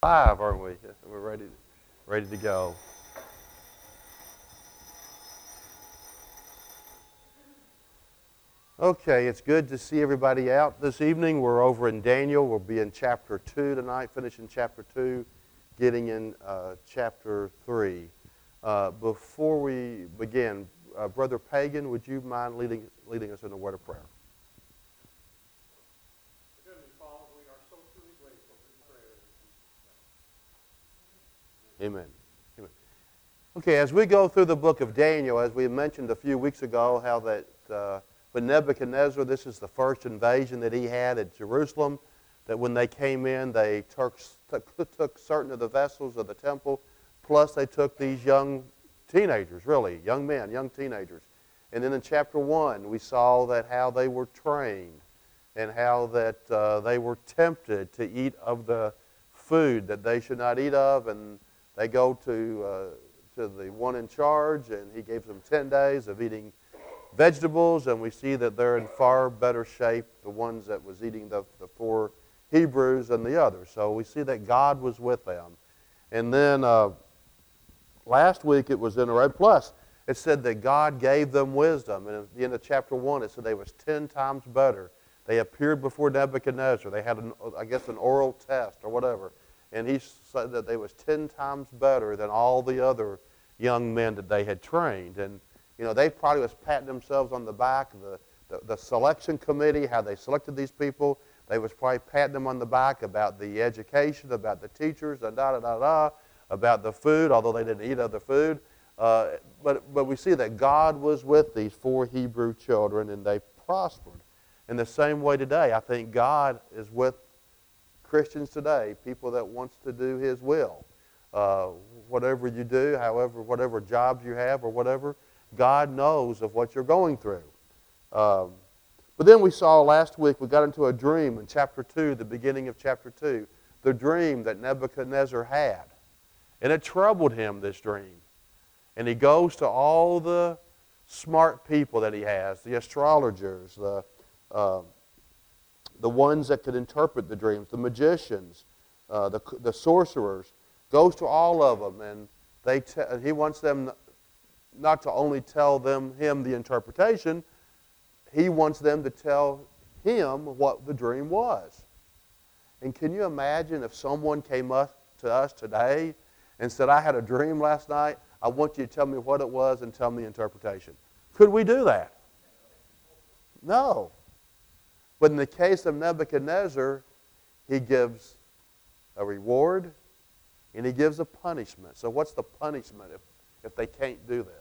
5, aren't we? We're ready to go. Okay, it's good to see everybody out this evening. We're over in Daniel. We'll be in chapter 2 tonight, finishing chapter 2, getting in chapter 3. Before we begin, Brother Pagan, would you mind leading us in a word of prayer? Heavenly Father, we are so truly grateful for your prayer. Amen. Amen. Okay, as we go through the book of Daniel, as we mentioned a few weeks ago, how that when Nebuchadnezzar, this is the first invasion that he had at Jerusalem, that when they came in, they took certain of the vessels of the temple, plus they took these young teenagers, really, young men, young teenagers. And then in chapter 1, we saw that how they were trained and how that they were tempted to eat of the food that they should not eat of, and they go to the one in charge, and he gave them 10 days of eating vegetables, and we see that they're in far better shape, the ones that was eating the 4 Hebrews than the others. So we see that God was with them. And then last week it was in a row. Plus, it said that God gave them wisdom. And at the end of chapter 1, it said they was 10 times better. They appeared before Nebuchadnezzar. They had, an oral test or whatever. And he said that they was 10 times better than all the other young men that they had trained. And you know, they probably was patting themselves on the back. The selection committee, how they selected these people, they was probably patting them on the back about the education, about the teachers, about the food, although they didn't eat other food. But we see that God was with these 4 Hebrew children, and they prospered. In the same way today, I think God is with Christians today, people that wants to do His will. Whatever you do, whatever jobs you have or whatever, God knows of what you're going through. But then we saw last week, we got into a dream in chapter 2, the beginning of chapter 2, the dream that Nebuchadnezzar had. And it troubled him, this dream. And he goes to all the smart people that he has, the astrologers, the ones that could interpret the dreams, the magicians, the sorcerers, goes to all of them, and he wants them not to only tell him the interpretation, he wants them to tell him what the dream was. And can you imagine if someone came up to us today and said, I had a dream last night, I want you to tell me what it was and tell me the interpretation. Could we do that? No. But in the case of Nebuchadnezzar, he gives a reward and he gives a punishment. So what's the punishment if they can't do this?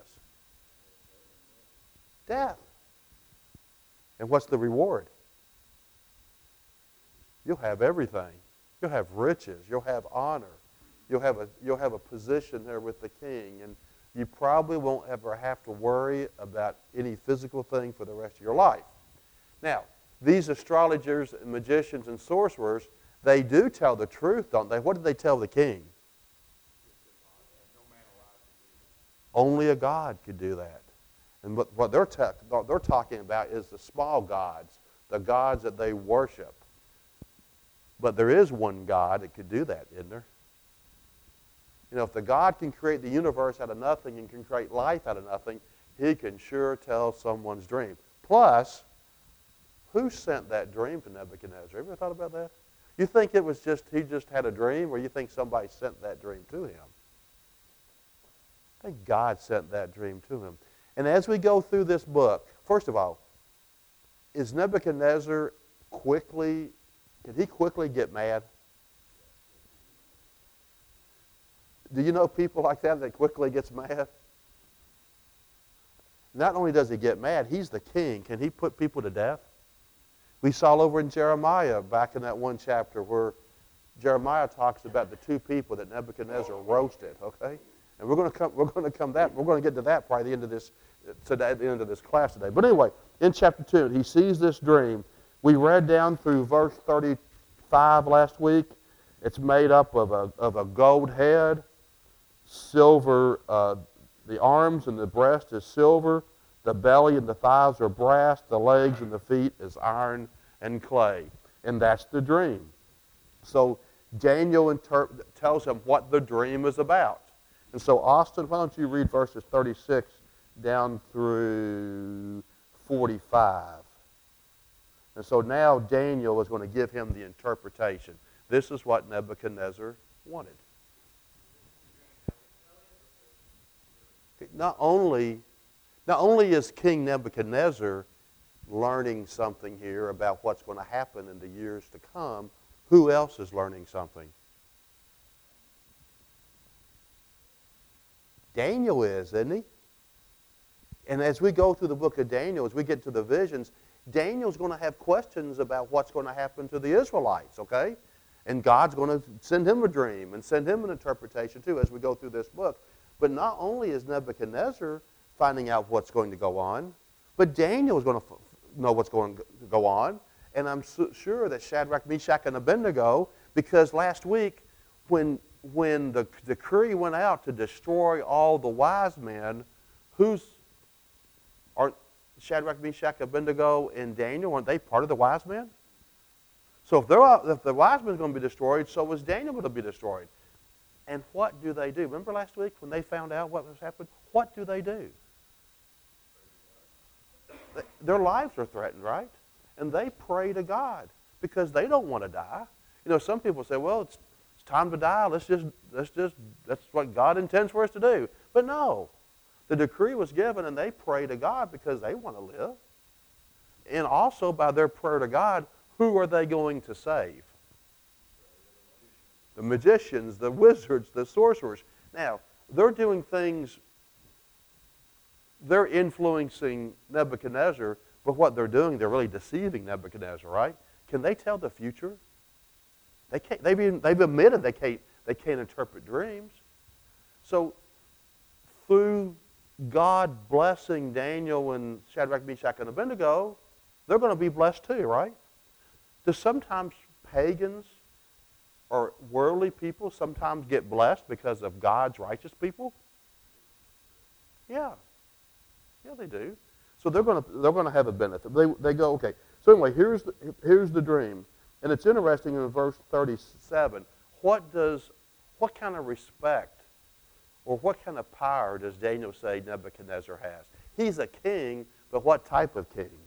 Death. And what's the reward? You'll have everything. You'll have riches. You'll have honor. You'll have a position there with the king, and you probably won't ever have to worry about any physical thing for the rest of your life. Now, these astrologers and magicians and sorcerers, they do tell the truth, don't they? What did they tell the king? Only a God could do that. And what they're talking about is the small gods, the gods that they worship. But there is one God that could do that, isn't there? You know, if the God can create the universe out of nothing and can create life out of nothing, He can sure tell someone's dream. Plus, who sent that dream to Nebuchadnezzar? Ever thought about that? You think it was he just had a dream, or you think somebody sent that dream to him? I think God sent that dream to him. And as we go through this book, first of all, is Nebuchadnezzar can he quickly get mad? Do you know people like that quickly gets mad? Not only does he get mad, he's the king. Can he put people to death? We saw over in Jeremiah, back in that one chapter, where Jeremiah talks about the 2 people that Nebuchadnezzar roasted, okay? And we're going to get to that probably at the end of this class today. But anyway, in chapter 2, he sees this dream. We read down through verse 35 last week. It's made up of a gold head, silver, the arms and the breast is silver, the belly and the thighs are brass, the legs and the feet is iron and clay. And that's the dream. So Daniel tells him what the dream is about. And so, Austin, why don't you read verses 36 down through 45. And so now Daniel is going to give him the interpretation. This is what Nebuchadnezzar wanted. Not only is King Nebuchadnezzar learning something here about what's going to happen in the years to come, who else is learning something? Daniel is, isn't he? And as we go through the book of Daniel, as we get to the visions, Daniel's going to have questions about what's going to happen to the Israelites, okay? And God's going to send him a dream and send him an interpretation too as we go through this book. But not only is Nebuchadnezzar finding out what's going to go on, but Daniel is going to know what's going to go on. And I'm sure that Shadrach, Meshach, and Abednego, because last week when the decree went out to destroy all the wise men, aren't Shadrach, Meshach, Abednego, and Daniel, aren't they part of the wise men? So if the wise men are going to be destroyed, so is Daniel going to be destroyed. And what do they do? Remember last week when they found out what was happening? What do? Their lives are threatened, right? And they pray to God because they don't want to die. You know, some people say, well, it's time to die. That's what God intends for us to do. But no. The decree was given and they pray to God because they want to live. And also by their prayer to God, who are they going to save? The magicians, the wizards, the sorcerers. Now, they're doing things, they're influencing Nebuchadnezzar, but what they're doing, they're really deceiving Nebuchadnezzar, right? Can they tell the future? They can't. They've admitted they can't interpret dreams. So through God blessing Daniel and Shadrach, Meshach, and Abednego, they're going to be blessed too, right? Do sometimes pagans or worldly people sometimes get blessed because of God's righteous people? Yeah. Yeah, they do. So they're going to have a benefit. They go, okay. So anyway, here's the dream. And it's interesting in verse 37. What kind of respect or what kind of power does Daniel say Nebuchadnezzar has? He's a king, but what type of king?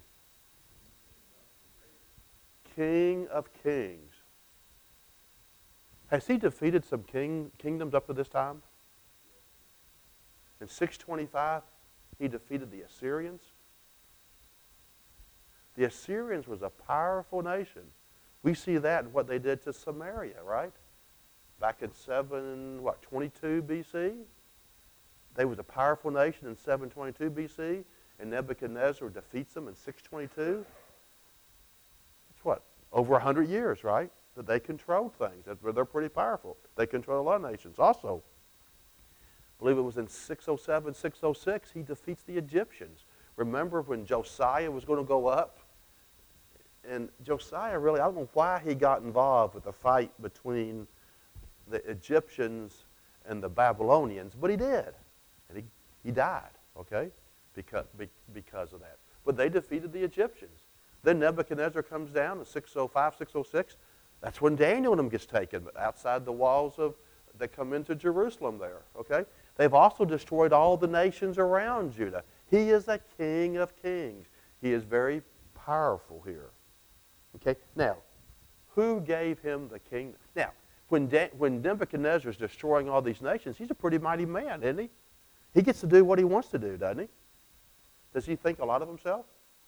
King of kings. Has he defeated some kingdoms up to this time? In 625, he defeated the Assyrians. The Assyrians was a powerful nation. We see that in what they did to Samaria, right? Back in 22 BC. They was a powerful nation in 722 BC, and Nebuchadnezzar defeats them in 622. That's what? Over 100 years, right? That they controlled things. They're pretty powerful. They control a lot of nations. Also, I believe it was in 607, 606, he defeats the Egyptians. Remember when Josiah was going to go up? And Josiah really, I don't know why he got involved with the fight between the Egyptians and the Babylonians, but he did. And he died, okay, because of that. But they defeated the Egyptians. Then Nebuchadnezzar comes down in 605, 606. That's when Daniel and them gets taken, but outside the walls they come into Jerusalem there, okay? They've also destroyed all the nations around Judah. He is a king of kings. He is very powerful here. Okay, now, who gave him the kingdom? Now, when Nebuchadnezzar is destroying all these nations, he's a pretty mighty man, isn't he? He gets to do what he wants to do, doesn't he? Does he think a lot of himself?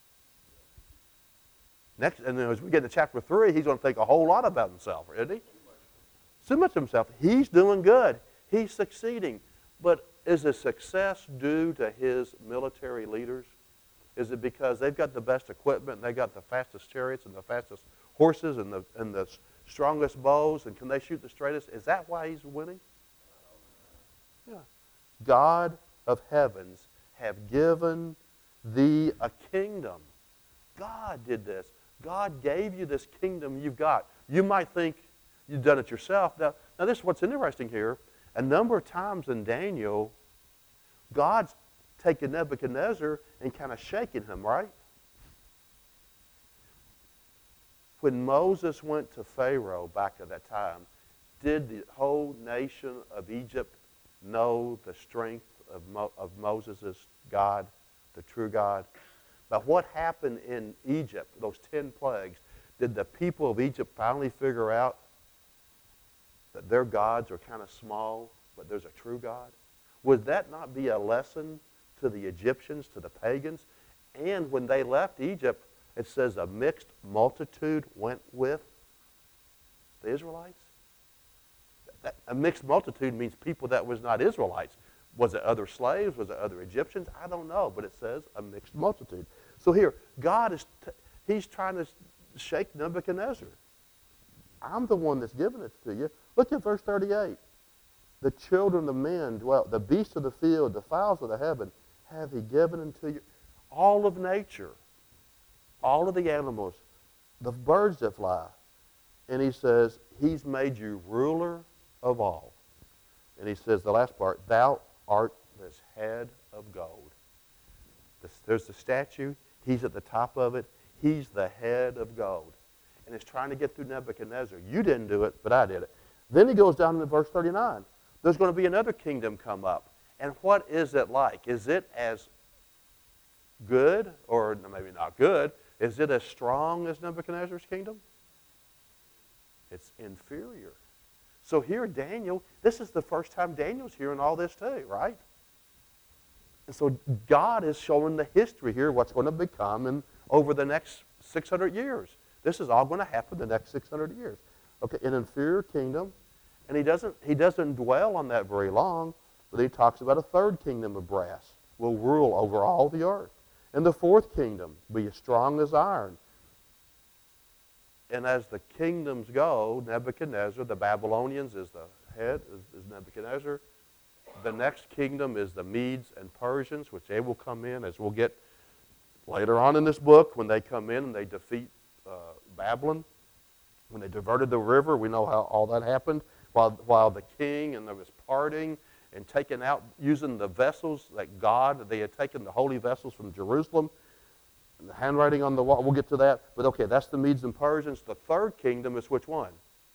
Next, and then as we get to chapter 3, he's going to think a whole lot about himself, isn't he? So much of himself. He's doing good. He's succeeding. But is the success due to his military leaders? Is it because they've got the best equipment and they've got the fastest chariots and the fastest horses and the strongest bows and can they shoot the straightest? Is that why he's winning? Yeah. God of heavens have given thee a kingdom. God did this. God gave you this kingdom you've got. You might think you've done it yourself. Now this is what's interesting here. A number of times in Daniel, God's taken Nebuchadnezzar and kind of shaking him, right? When Moses went to Pharaoh back at that time, Did the whole nation of Egypt know the strength of Moses' God, the true God? But what happened in Egypt, those 10 plagues, did the people of Egypt finally figure out that their gods are kind of small, but there's a true God? Would that not be a lesson to the Egyptians, to the pagans? And when they left Egypt, it says a mixed multitude went with the Israelites. A mixed multitude means people that was not Israelites. Was it other slaves? Was it other Egyptians? I don't know, but it says a mixed multitude. So here, God is, he's trying to shake Nebuchadnezzar. I'm the one that's giving it to you. Look at verse 38. The children of men dwell, the beasts of the field, the fowls of the heaven, have he given unto you. All of nature, all of the animals, the birds that fly. And he says, he's made you ruler of all. And he says, the last part, thou art this head of gold. There's the statue. He's at the top of it. He's the head of gold. And it's trying to get through Nebuchadnezzar. You didn't do it, but I did it. Then he goes down to verse 39. There's going to be another kingdom come up. And what is it like? Is it as good, or maybe not good? Is it as strong as Nebuchadnezzar's kingdom? It's inferior. So here Daniel, this is the first time Daniel's hearing all this too, right? And so God is showing the history here, what's going to become over the next 600 years. This is all going to happen the next 600 years. Okay, an inferior kingdom, and he doesn't dwell on that very long, but he talks about a third kingdom of brass will rule over all the earth. And the fourth kingdom be as strong as iron. And as the kingdoms go, Nebuchadnezzar, the Babylonians is the head, is Nebuchadnezzar. The next kingdom is the Medes and Persians, which they will come in, as we'll get later on in this book, when they come in and they defeat Babylon. When they diverted the river, we know how all that happened. While the king and there was parting and taking out, using the vessels that God, they had taken the holy vessels from Jerusalem, and the handwriting on the wall, we'll get to that. But okay, that's the Medes and Persians. The third kingdom is which one?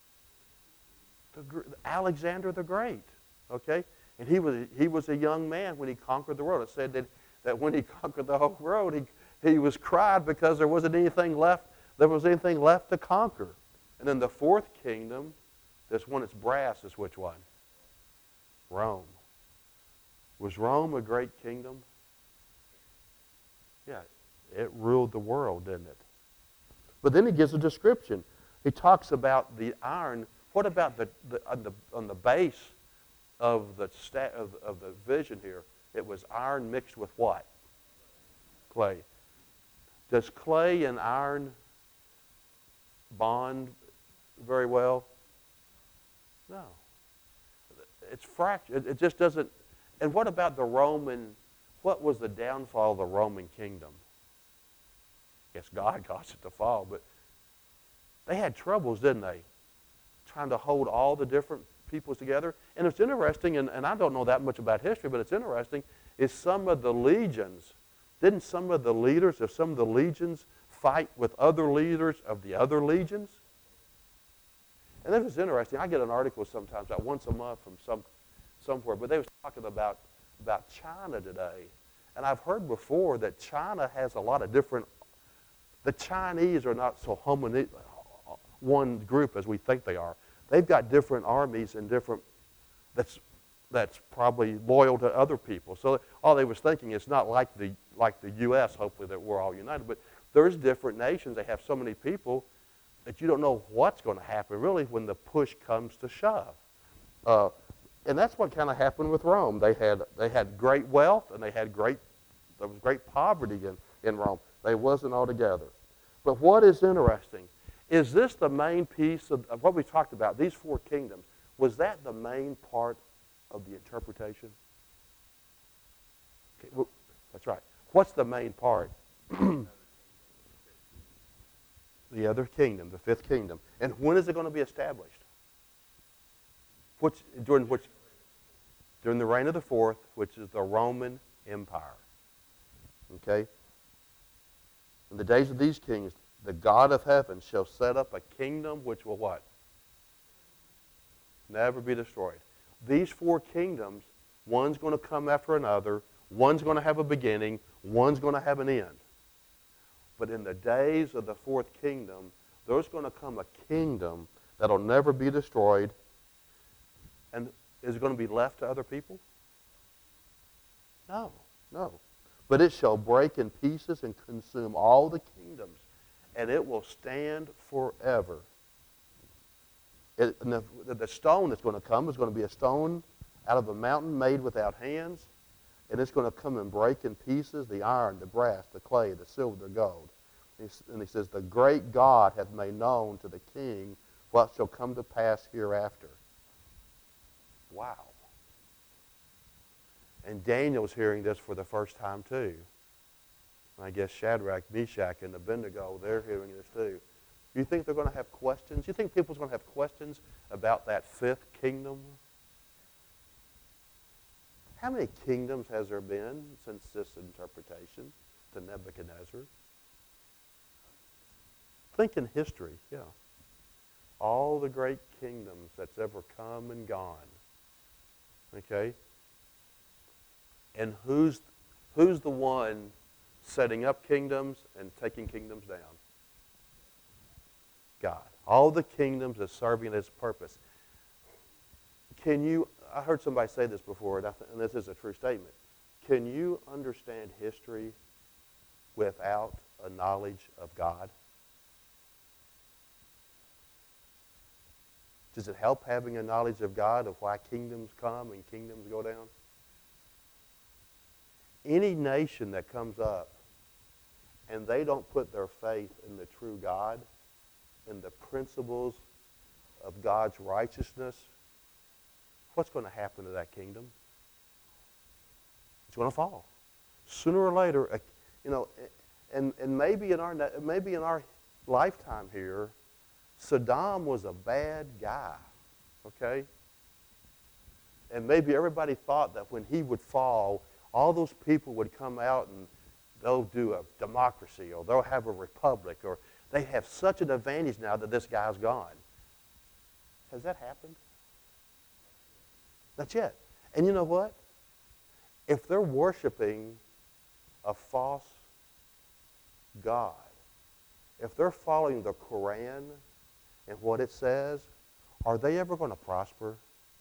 Alexander the Great, okay? And he was a young man when he conquered the world. It said that when he conquered the whole world, he was cried because there wasn't anything left. There was anything left to conquer. And then the fourth kingdom, this one that's brass, is which one? Rome. Was Rome a great kingdom? Yeah, it ruled the world, didn't it? But then he gives a description. He talks about the iron. What about on the base of the vision here? It was iron mixed with what? Clay. Does clay and iron bond very well? No. It's fractured. It just doesn't. And what about the Roman? What was the downfall of the Roman kingdom? Yes, God caused it to fall, but they had troubles, didn't they? Trying to hold all the different peoples together. And it's interesting, and I don't know that much about history, but it's interesting, is some of the legions, didn't some of the leaders of some of the legions fight with other leaders of the other legions? And that was interesting. I get an article sometimes, about once a month from somewhere, but they was talking about China today. And I've heard before that China has a lot of different, the Chinese are not so one group as we think they are. They've got different armies and different, that's probably loyal to other people. So all they was thinking is not like the U.S., hopefully that we're all united, but there's different nations. They have so many people that you don't know what's going to happen really when the push comes to shove. And that's what kind of happened with Rome. They had great wealth and there was great poverty in Rome. They wasn't all together. But what is interesting, is this the main piece of what we talked about, these four kingdoms, was that the main part of the interpretation? Okay, well, that's right. What's the main part? The other kingdom, the fifth kingdom. And when is it going to be established? During the reign of the fourth, which is the Roman Empire. Okay? In the days of these kings, the God of heaven shall set up a kingdom which will what? Never be destroyed. These four kingdoms, one's going to come after another. One's going to have a beginning. One's going to have an end. But in the days of the fourth kingdom, there's going to come a kingdom that'll never be destroyed. And is it going to be left to other people? No, no. But it shall break in pieces and consume all the kingdoms, and it will stand forever. And the stone that's going to come is going to be a stone out of a mountain made without hands, and it's going to come and break in pieces the iron, the brass, the clay, the silver, the gold. And he says, the great God hath made known to the king what shall come to pass hereafter. Wow. And Daniel's hearing this for the first time too. I guess Shadrach, Meshach, and Abednego, they're hearing this too. Do you think they're going to have questions? Do you think people's going to have questions about that fifth kingdom? How many kingdoms has there been since this interpretation to Nebuchadnezzar? Think in history, yeah. All the great kingdoms that's ever come and gone. Okay? And who's the one setting up kingdoms and taking kingdoms down? God. All the kingdoms are serving its purpose. I heard somebody say this before, and this is a true statement. Can you understand history without a knowledge of God? Does it help having a knowledge of God, of why kingdoms come and kingdoms go down? Any nation that comes up and they don't put their faith in the true God and the principles of God's righteousness, what's going to happen to that kingdom? It's going to fall. Sooner or later, and maybe in our lifetime here, Saddam was a bad guy, okay? And maybe everybody thought that when he would fall, all those people would come out and they'll do a democracy or they'll have a republic or they have such an advantage now that this guy's gone. Has that happened? Not yet. And you know what? If they're worshiping a false God, if they're following the Quran and what it says, are they ever going to prosper?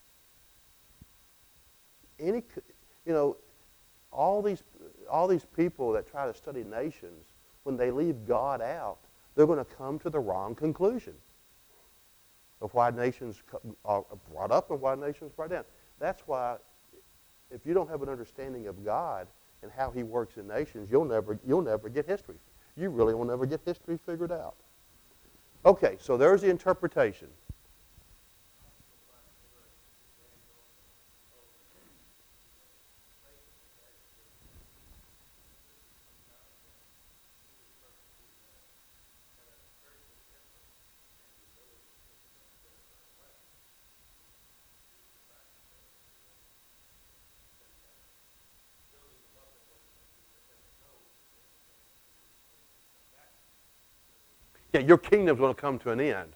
All these people that try to study nations, when they leave God out, they're going to come to the wrong conclusion of why nations are brought up and why nations are brought down. That's why if you don't have an understanding of God and how he works in nations, you'll never get history. You really will never get history figured out. Okay, so there's the interpretation. Yeah, your kingdom's going to come to an end.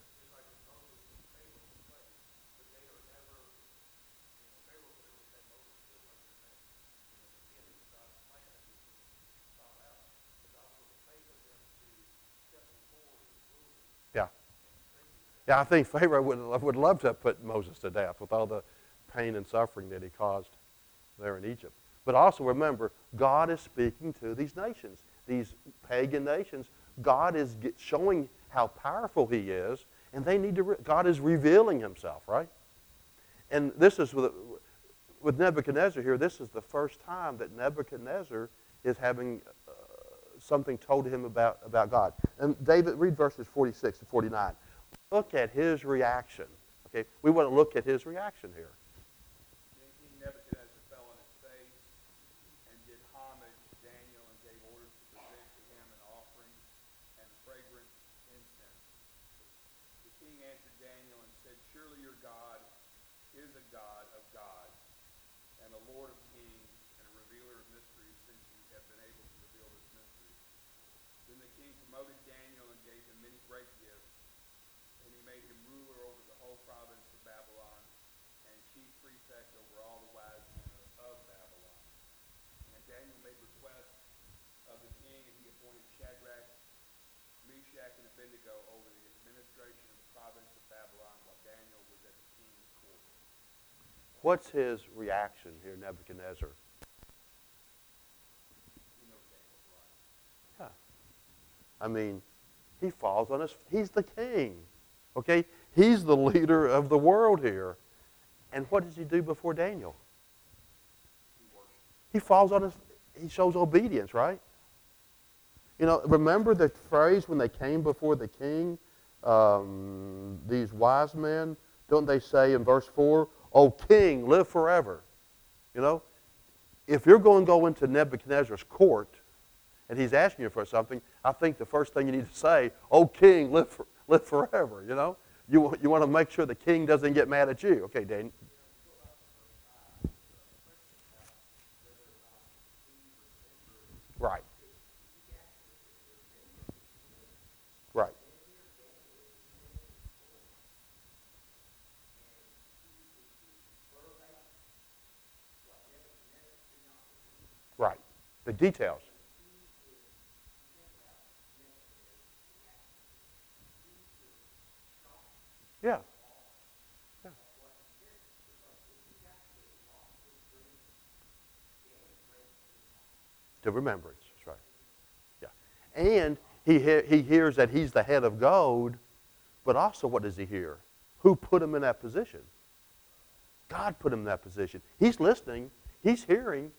Yeah. Yeah, I think Pharaoh would love to have put Moses to death with all the pain and suffering that he caused there in Egypt. But also remember, God is speaking to these nations, these pagan nations. God is showing how powerful he is, and they need to. God is revealing himself, right? And this is with Nebuchadnezzar here. This is the first time that Nebuchadnezzar is having something told to him about God. And David, read verses 46 to 49. Look at his reaction. Okay, we want to look at his reaction here. Then King Nebuchadnezzar fell on his face and did homage to Daniel and gave orders to present to him an offering and fragrant incense. The king answered Daniel and said, "Surely your God is a God of gods and a Lord of kings and a revealer of mysteries, since you have been able to reveal this mystery." Then the king promoted Daniel and gave him many great gifts, and he made him ruler over the whole province of Babylon Daniel made request of the king, and he appointed Shadrach, Meshach, and Abednego over the administration of the province of Babylon while Daniel was at the king's court. What's his reaction here, Nebuchadnezzar? He knows Daniel's right. Yeah. I mean, he falls on his, he's the king. Okay? He's the leader of the world here. And what does he do before Daniel? He worships. He falls on his, he shows obedience, right? You know, remember the phrase when they came before the king, these wise men, don't they say in verse 4, "O king, live forever"? You know, if you're going to go into Nebuchadnezzar's court and he's asking you for something, I think the first thing you need to say, "O king, live forever," you know? You want to make sure the king doesn't get mad at you. Okay, Dan. Right. Right. Right. The details. Yeah. Yeah. To remembrance. That's right. Yeah. And he hears that he's the head of gold, but also what does he hear? Who put him in that position? God put him in that position. He's listening. He's hearing.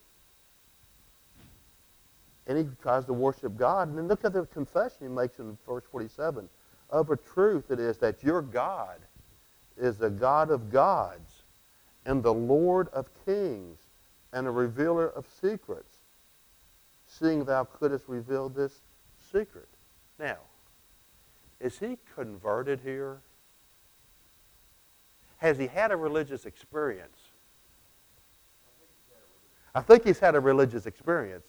And he tries to worship God. And then look at the confession he makes in verse 47. Of a truth it is that your God is the God of gods and the Lord of kings and a revealer of secrets, seeing thou couldst reveal this secret. Now, is he converted here? Has he had a religious experience? I think he's had a religious experience.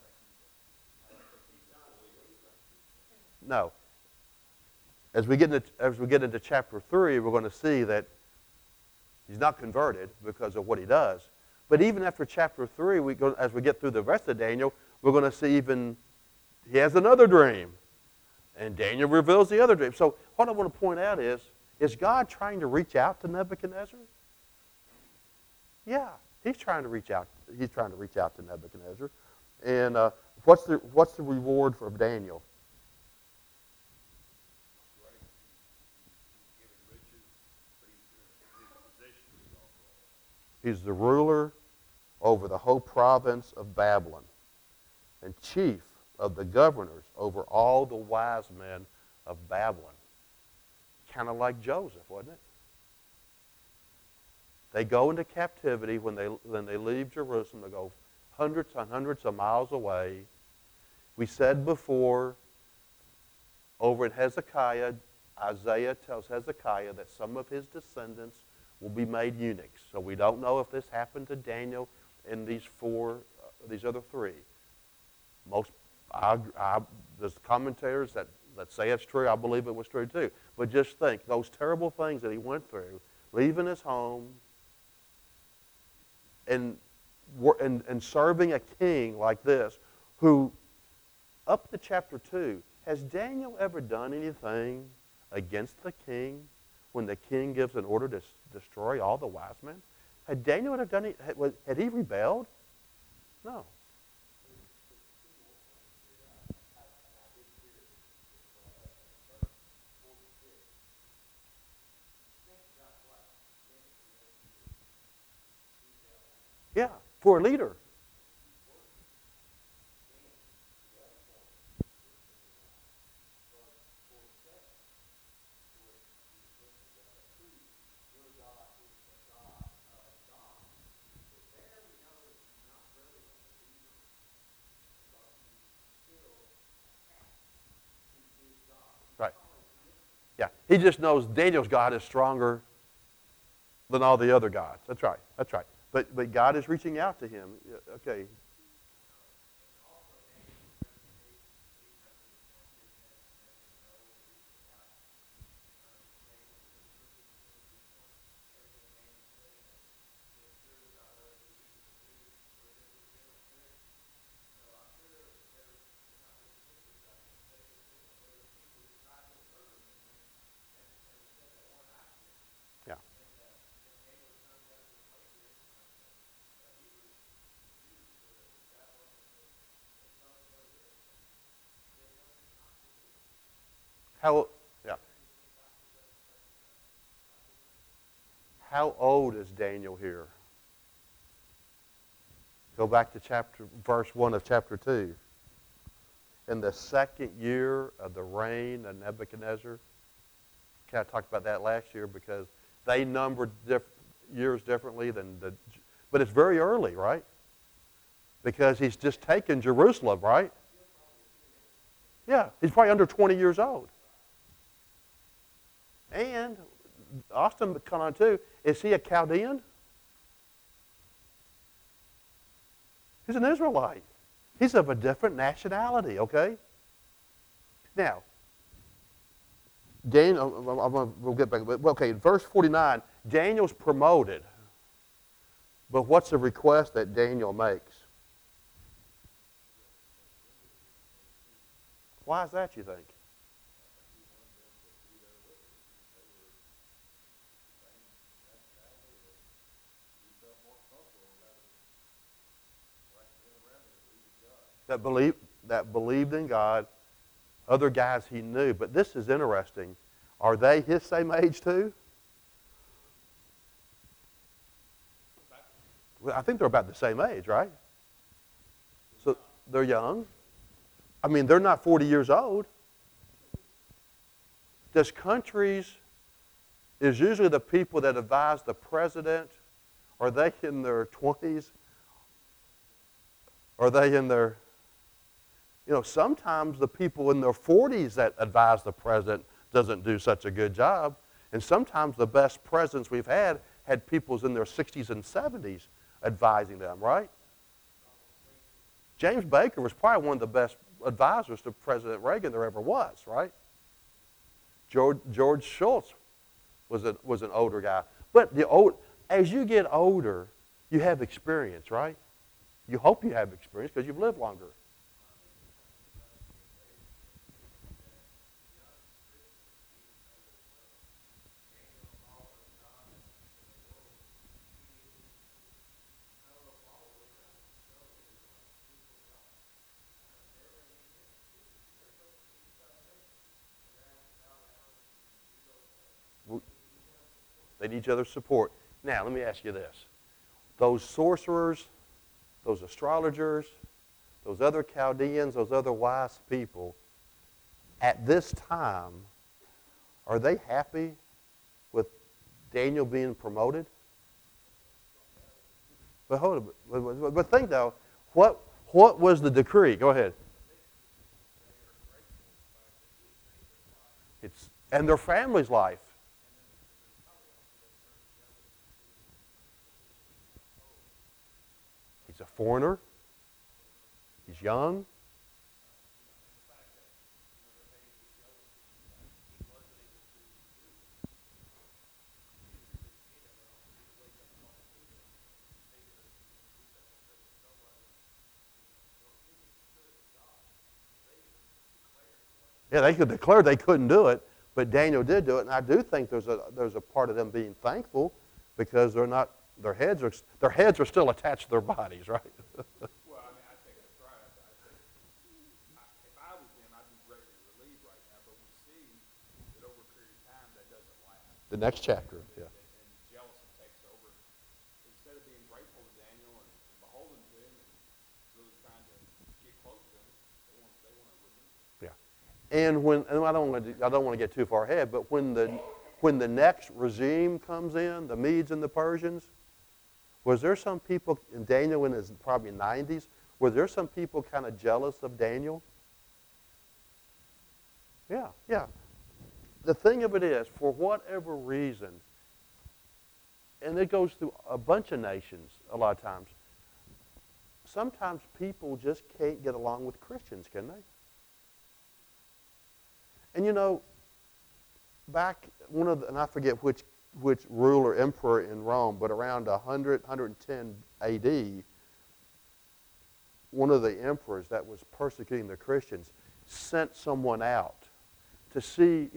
No. As we get into chapter 3, we're going to see that he's not converted because of what he does. But even after chapter 3, as we get through the rest of Daniel, we're going to see even he has another dream. And Daniel reveals the other dream. So what I want to point out is God trying to reach out to Nebuchadnezzar? Yeah, he's trying to reach out. He's trying to reach out to Nebuchadnezzar. And what's the reward for Daniel? He's the ruler over the whole province of Babylon and chief of the governors over all the wise men of Babylon. Kind of like Joseph, wasn't it? They go into captivity when they leave Jerusalem. They go hundreds and hundreds of miles away. We said before, over in Hezekiah, Isaiah tells Hezekiah that some of his descendants will be made eunuchs. So we don't know if this happened to Daniel and these other three. There's commentators that say it's true. I believe it was true too. But just think, those terrible things that he went through, leaving his home and serving a king like this, who, up to chapter 2, has Daniel ever done anything against the king when the king gives an order to destroy all the wise men? Had Daniel ever done it? Had he rebelled? No. Yeah, for a leader. Right. Yeah, he just knows Daniel's God is stronger than all the other gods. That's right. That's right. But God is reaching out to him. Okay. How, yeah. How old is Daniel here? Go back to verse 1 of chapter 2. In the second year of the reign of Nebuchadnezzar. Kind of talked about that last year because they numbered years differently but it's very early, right? Because he's just taken Jerusalem, right? Yeah, he's probably under 20 years old. And Austin caught on too. Is he a Chaldean? He's an Israelite. He's of a different nationality, okay? Now, Daniel, we'll get back. Okay, in verse 49, Daniel's promoted. But what's the request that Daniel makes? Why is that, you think? That believed in God, other guys he knew. But this is interesting. Are they his same age too? Well, I think they're about the same age, right? So they're young. I mean, they're not 40 years old. Is usually the people that advise the president, are they in their 20s? Are they in their... sometimes the people in their 40s that advise the president doesn't do such a good job. And sometimes the best presidents we've had people in their 60s and 70s advising them, right? James Baker was probably one of the best advisors to President Reagan there ever was, right? George Shultz was an older guy. But as you get older, you have experience, right? You hope you have experience because you've lived longer. They need each other's support. Now, let me ask you this. Those sorcerers, those astrologers, those other Chaldeans, those other wise people, at this time, are they happy with Daniel being promoted? But hold on. But think, though, what was the decree? Go ahead. And their family's life. He's a foreigner. He's young. Yeah, they could declare they couldn't do it, but Daniel did do it, and I do think there's a part of them being thankful because their heads are still attached to their bodies, right? Well, I mean, I think that's right. I think if I was them, I'd be greatly relieved right now. But we see that over a period of time, that doesn't last. The next chapter, yeah. And jealousy takes over. Instead of being grateful to Daniel and beholden to him and really trying to get close to him, they want to remove him. Yeah. And I don't want to get too far ahead, but when the next regime comes in, the Medes and the Persians, was there some people, in Daniel in his probably 90s, were there some people kind of jealous of Daniel? Yeah. The thing of it is, for whatever reason, and it goes through a bunch of nations a lot of times, sometimes people just can't get along with Christians, can they? And back and I forget which ruler, emperor in Rome, but around 110 AD, one of the emperors that was persecuting the Christians sent someone out to see,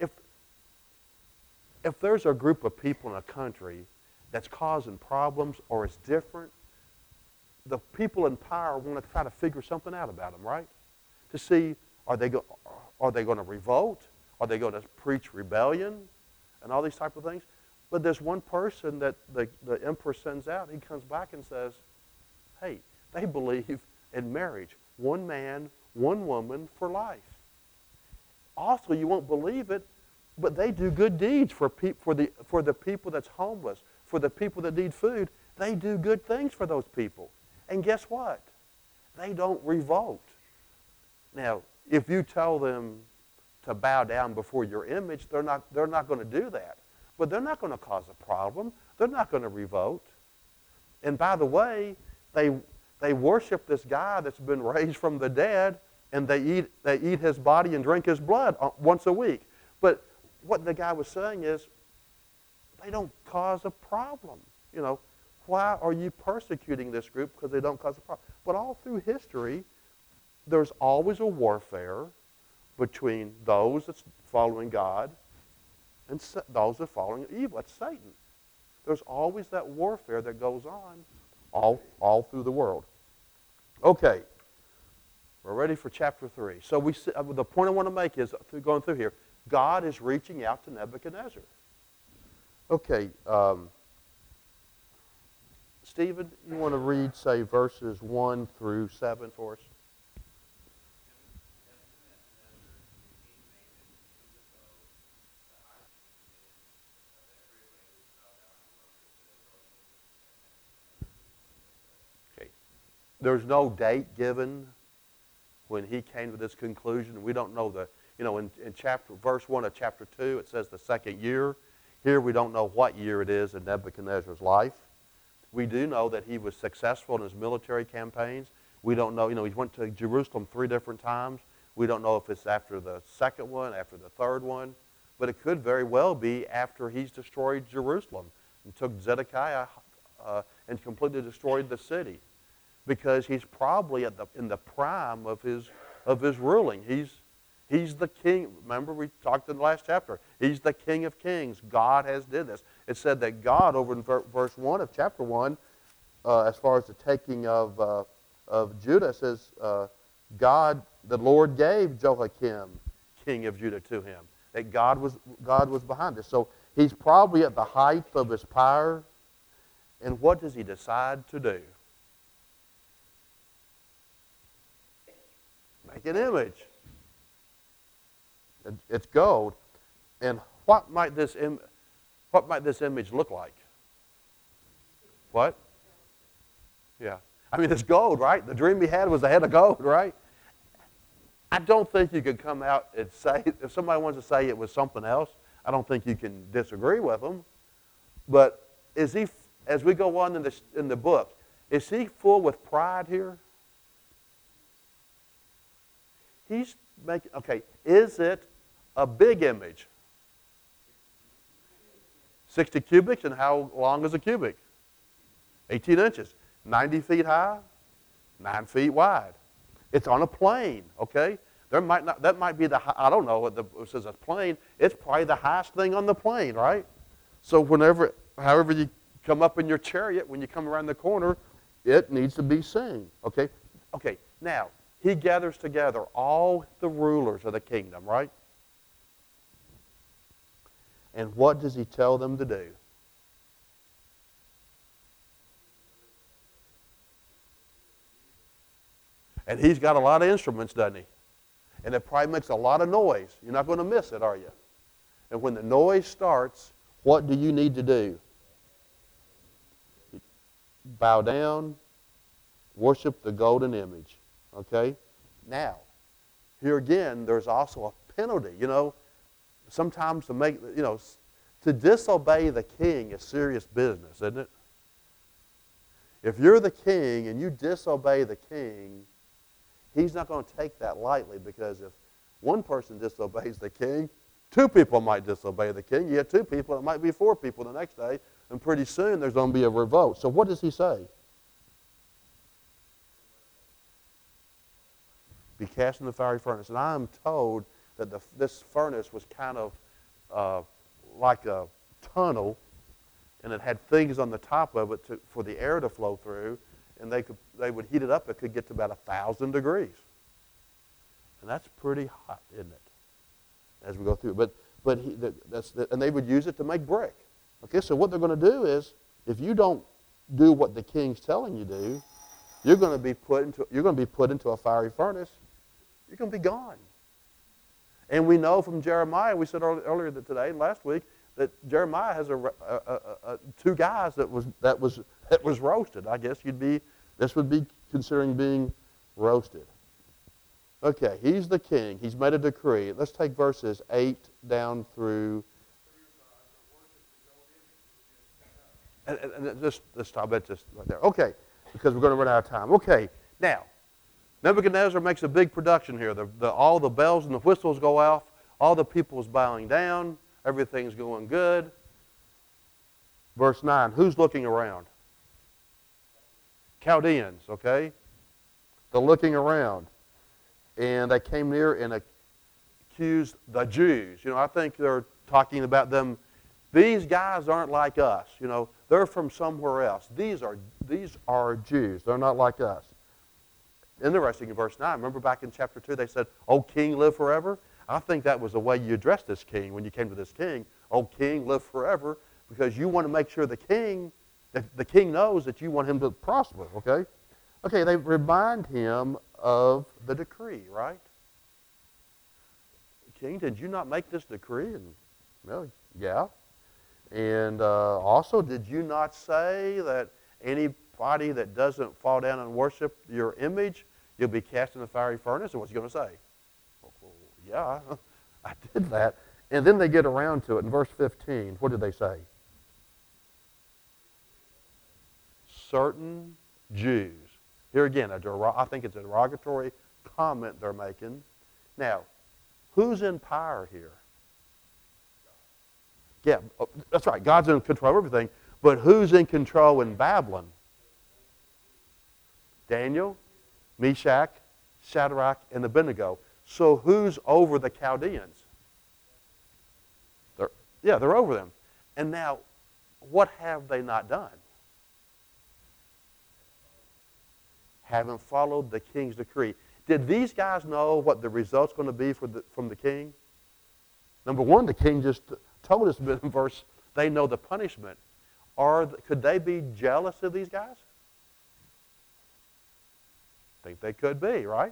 if there's a group of people in a country that's causing problems or is different, the people in power want to try to figure something out about them, right? To see, are they going to revolt? Are they going to preach rebellion and all these type of things? But there's one person that the emperor sends out. He comes back and says, hey, they believe in marriage. One man, one woman for life. Also, you won't believe it, but they do good deeds for the people that's homeless, for the people that need food. They do good things for those people. And guess what? They don't revolt. Now, if you tell them to bow down before your image, they're not going to do that. But they're not going to cause a problem. They're not going to revolt. And by the way, they worship this guy that's been raised from the dead, and they eat his body and drink his blood once a week. But what the guy was saying is, they don't cause a problem. You know, why are you persecuting this group? Because they don't cause a problem. But all through history, there's always a warfare between those that's following God and those that are following evil. That's Satan. There's always that warfare that goes on all through the world. Okay, we're ready for chapter 3. So the point I want to make is, going through here, God is reaching out to Nebuchadnezzar. Okay, Stephen, you want to read, say, verses 1 through 7 for us? There's no date given when he came to this conclusion. We don't know in verse 1 of chapter 2, it says the second year. Here we don't know what year it is in Nebuchadnezzar's life. We do know that he was successful in his military campaigns. We don't know, he went to Jerusalem 3 different times. We don't know if it's after the second one, after the third one. But it could very well be after he's destroyed Jerusalem and took Zedekiah and completely destroyed the city. Because he's probably in the prime of his ruling. He's the king. Remember, we talked in the last chapter. He's the King of Kings. God has did this. It said that God, over in verse 1 of chapter 1, as far as the taking of Judah, says God, the Lord gave Jehoiakim, king of Judah, to him. That God was behind this. So he's probably at the height of his power. And what does he decide to do? Make an image. It's gold. And what might this image look like? What? Yeah. I mean, it's gold, right? The dream he had was a head of gold, right? I don't think you could come out and say, if somebody wants to say it was something else, I don't think you can disagree with them. But is he, as we go on in the book, is he full with pride here? He's making, okay, is it a big image? 60 cubits, and how long is a cubic? 18 inches. 90 feet high, 9 feet wide. It's on a plane, okay? That might be I don't know what it says a plane. It's probably the highest thing on the plane, right? So however you come up in your chariot, when you come around the corner, it needs to be seen, okay? Okay, now, he gathers together all the rulers of the kingdom, right? And what does he tell them to do? And he's got a lot of instruments, doesn't he? And it probably makes a lot of noise. You're not going to miss it, are you? And when the noise starts, what do you need to do? Bow down, worship the golden image. Okay? Now, here again, there's also a penalty. Sometimes to disobey the king is serious business, isn't it? If you're the king and you disobey the king, he's not going to take that lightly, because if one person disobeys the king, 2 people might disobey the king. You get 2 people, it might be 4 people the next day, and pretty soon there's going to be a revolt. So what does he say? Be cast in the fiery furnace. And I'm told that this furnace was kind of like a tunnel, and it had things on the top of it for the air to flow through, and they would heat it up. It could get to about 1,000 degrees. And that's pretty hot, isn't it? as we go through. And they would use it to make brick. Okay, so what they're going to do is, if you don't do what the king's telling you to do, you're going to be put into a fiery furnace. You're going to be gone. And we know from Jeremiah, we said earlier today, last week, that Jeremiah has two guys that was roasted. I guess this would be considering being roasted. Okay, he's the king. He's made a decree. Let's take verses 8 down through. And just stop it just right there. Okay, because we're going to run out of time. Okay, now, Nebuchadnezzar makes a big production here. All the bells and the whistles go off. All the people's bowing down. Everything's going good. Verse 9, who's looking around? Chaldeans, okay? They're looking around. And they came near and accused the Jews. I think they're talking about them. These guys aren't like us. They're from somewhere else. These are Jews. They're not like us. Interesting, in verse 9, remember back in chapter 2, they said, "O king, live forever." I think that was the way you addressed this king when you came to this king. "O king, live forever," because you want to make sure the king knows that you want him to prosper, okay? Okay, they remind him of the decree, right? King, did you not make this decree? And, well, yeah. And also, did you not say that anybody that doesn't fall down and worship your image, you'll be cast in the fiery furnace? And what's he going to say? Well, yeah, I did that. And then they get around to it. In verse 15, what did they say? Certain Jews. Here again, I think it's a derogatory comment they're making. Now, who's in power here? Yeah, that's right. God's in control of everything. But who's in control in Babylon? Daniel, Meshach, Shadrach, and Abednego. So who's over the Chaldeans? They're over them. And now, what have they not done? Haven't followed the king's decree. Did these guys know what the result's going to be from the king? Number one, the king just told us in verse, they know the punishment. Could they be jealous of these guys? I think they could be, right?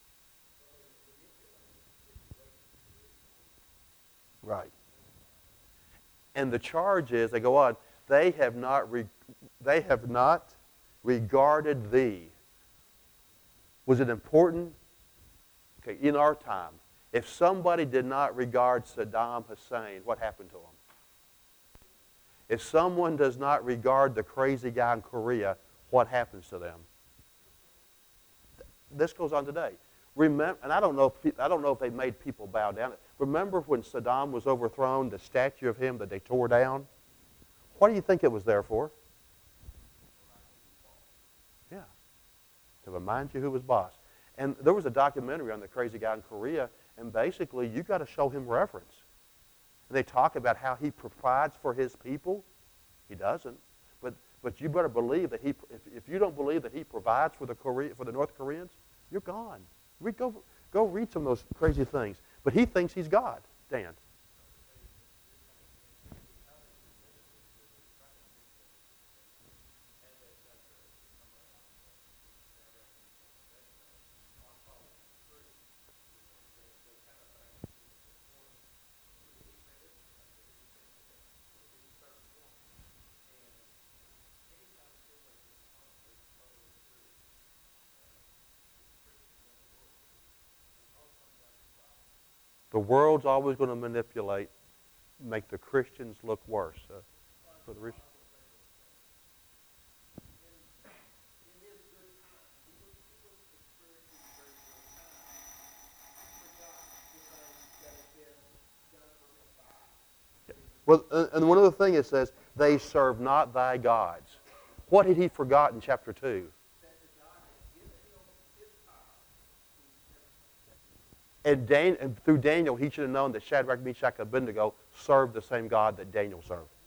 Right. And the charge is, they go on, they have not regarded thee. Was it important? Okay, in our time, if somebody did not regard Saddam Hussein, what happened to him? If someone does not regard the crazy guy in Korea, what happens to them? This goes on today. Remember, and I don't know if they made people bow down. Remember when Saddam was overthrown, the statue of him that they tore down? What do you think it was there for? Yeah, to remind you who was boss. And there was a documentary on the crazy guy in Korea, and basically you got to show him reverence. And they talk about how he provides for his people. He doesn't. But you better believe that if you don't believe that he provides for the North Koreans, you're gone. Go read some of those crazy things. But he thinks he's God, Dan. The world's always going to make the Christians look worse. For the reason. Well, and one other thing it says, they serve not thy gods. What had he forgot in chapter 2? And through Daniel, he should have known that Shadrach, Meshach, and Abednego served the same God that Daniel served.